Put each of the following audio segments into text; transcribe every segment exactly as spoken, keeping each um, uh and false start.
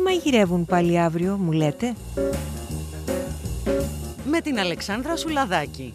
μαγειρεύουν πάλι αύριο, μου λέτε? Με την Αλεξάνδρα Σουλαδάκη.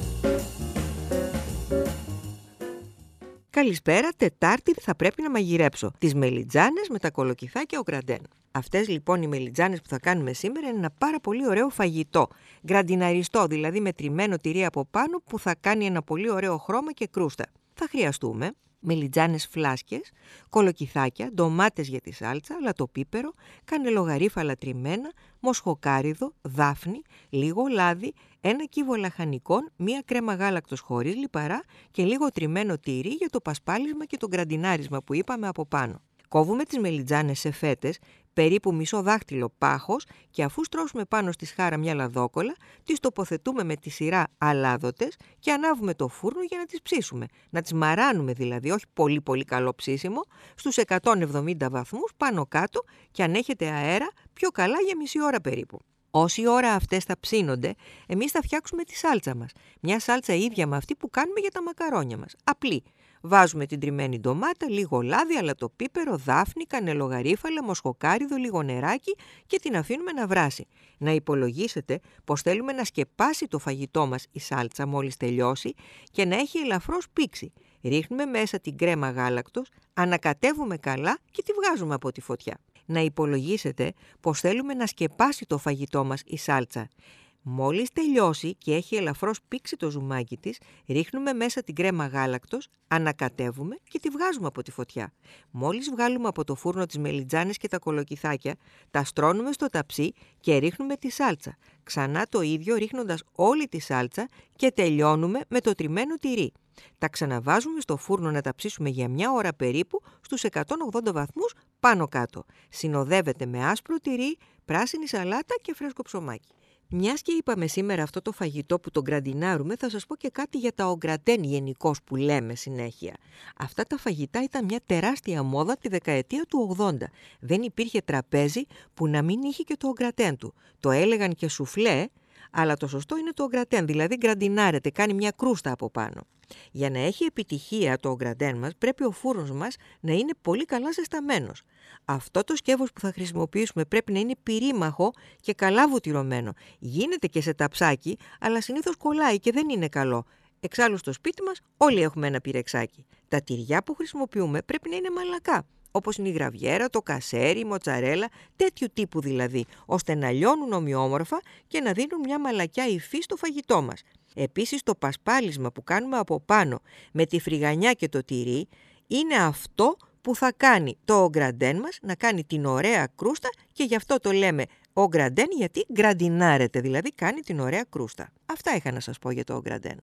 Καλησπέρα, Τετάρτη θα πρέπει να μαγειρέψω τις μελιτζάνες με τα κολοκυθάκια ο γκραντέν. Αυτές λοιπόν οι μελιτζάνες που θα κάνουμε σήμερα είναι ένα πάρα πολύ ωραίο φαγητό. Γκραντιναριστό, δηλαδή με τριμμένο τυρί από πάνω που θα κάνει ένα πολύ ωραίο χρώμα και κρούστα. Θα χρειαστούμε μελιτζάνες φλάσκες, κολοκυθάκια, ντομάτες για τη σάλτσα, λατοπίπερο, κανελογαρίφαλα τριμμένα, μοσχοκάριδο, δάφνη, λίγο λάδι, ένα κύβο λαχανικών, μία κρέμα γάλακτος χωρίς λιπαρά και λίγο τριμμένο τυρί για το πασπάλισμα και το γκραντινάρισμα που είπαμε από πάνω. Κόβουμε τις μελιτζάνες σε φέτες, περίπου μισό δάχτυλο πάχος, και αφού στρώσουμε πάνω στη σχάρα μια λαδόκολλα, τις τοποθετούμε με τη σειρά αλάδοτες και ανάβουμε το φούρνο για να τις ψήσουμε. Να τις μαράνουμε δηλαδή, όχι πολύ πολύ καλό ψήσιμο, στους εκατόν εβδομήντα βαθμούς πάνω κάτω, και αν έχετε αέρα πιο καλά για μισή ώρα περίπου. Όση ώρα αυτές θα ψήνονται, εμείς θα φτιάξουμε τη σάλτσα μας. Μια σάλτσα ίδια με αυτή που κάνουμε για τα μακαρόνια μας. Απλή. Βάζουμε την τριμμένη ντομάτα, λίγο λάδι, αλατοπίπερο, δάφνη, κανελογαρίφαλα, μοσχοκάριδο, λίγο νεράκι και την αφήνουμε να βράσει. Να υπολογίσετε πως θέλουμε να σκεπάσει το φαγητό μας η σάλτσα μόλις τελειώσει και να έχει ελαφρώς πήξει. Ρίχνουμε μέσα την κρέμα γάλακτος, ανακατεύουμε καλά και τη βγάζουμε από τη φωτιά. Να υπολογίσετε πως θέλουμε να σκεπάσει το φαγητό μας η σάλτσα. Μόλις τελειώσει και έχει ελαφρώς πήξει το ζουμάκι της, ρίχνουμε μέσα την κρέμα γάλακτος, ανακατεύουμε και τη βγάζουμε από τη φωτιά. Μόλις βγάλουμε από το φούρνο τις μελιτζάνες και τα κολοκυθάκια, τα στρώνουμε στο ταψί και ρίχνουμε τη σάλτσα. Ξανά το ίδιο ρίχνοντας όλη τη σάλτσα και τελειώνουμε με το τριμμένο τυρί. Τα ξαναβάζουμε στο φούρνο να τα ψήσουμε για μια ώρα περίπου στους εκατόν ογδόντα βαθμούς πάνω κάτω. Συνοδεύεται με άσπρο τυρί, πράσινη σαλάτα και φρέσκο ψωμάκι. Μιας και είπαμε σήμερα αυτό το φαγητό που τον γκραντινάρουμε, θα σας πω και κάτι για τα ογκραντέν γενικώς που λέμε συνέχεια. Αυτά τα φαγητά ήταν μια τεράστια μόδα τη δεκαετία του ογδόντα. Δεν υπήρχε τραπέζι που να μην είχε και το ογκραντέν του. Το έλεγαν και σουφλέ, αλλά το σωστό είναι το ογκραντέν, δηλαδή γκραντινάρεται, κάνει μια κρούστα από πάνω. Για να έχει επιτυχία το ογκραντέν μας, πρέπει ο φούρνος μας να είναι πολύ καλά ζεσταμένος. Αυτό το σκεύος που θα χρησιμοποιήσουμε πρέπει να είναι πυρήμαχο και καλά βουτυρωμένο. Γίνεται και σε ταψάκι, αλλά συνήθως κολλάει και δεν είναι καλό. Εξάλλου στο σπίτι μας όλοι έχουμε ένα πυρεξάκι. Τα τυριά που χρησιμοποιούμε πρέπει να είναι μαλακά, όπως είναι η γραβιέρα, το κασέρι, η μοτσαρέλα, τέτοιου τύπου δηλαδή, ώστε να λιώνουν ομοιόμορφα και να δίνουν μια μαλακιά υφή στο φαγητό μας. Επίσης το πασπάλισμα που κάνουμε από πάνω με τη φρυγανιά και το τυρί είναι αυτό που θα κάνει το ογκραντέν μας να κάνει την ωραία κρούστα, και γι' αυτό το λέμε ογκραντέν, γιατί γκραντινάρεται, δηλαδή κάνει την ωραία κρούστα. Αυτά είχα να σας πω για το ογκραντέν.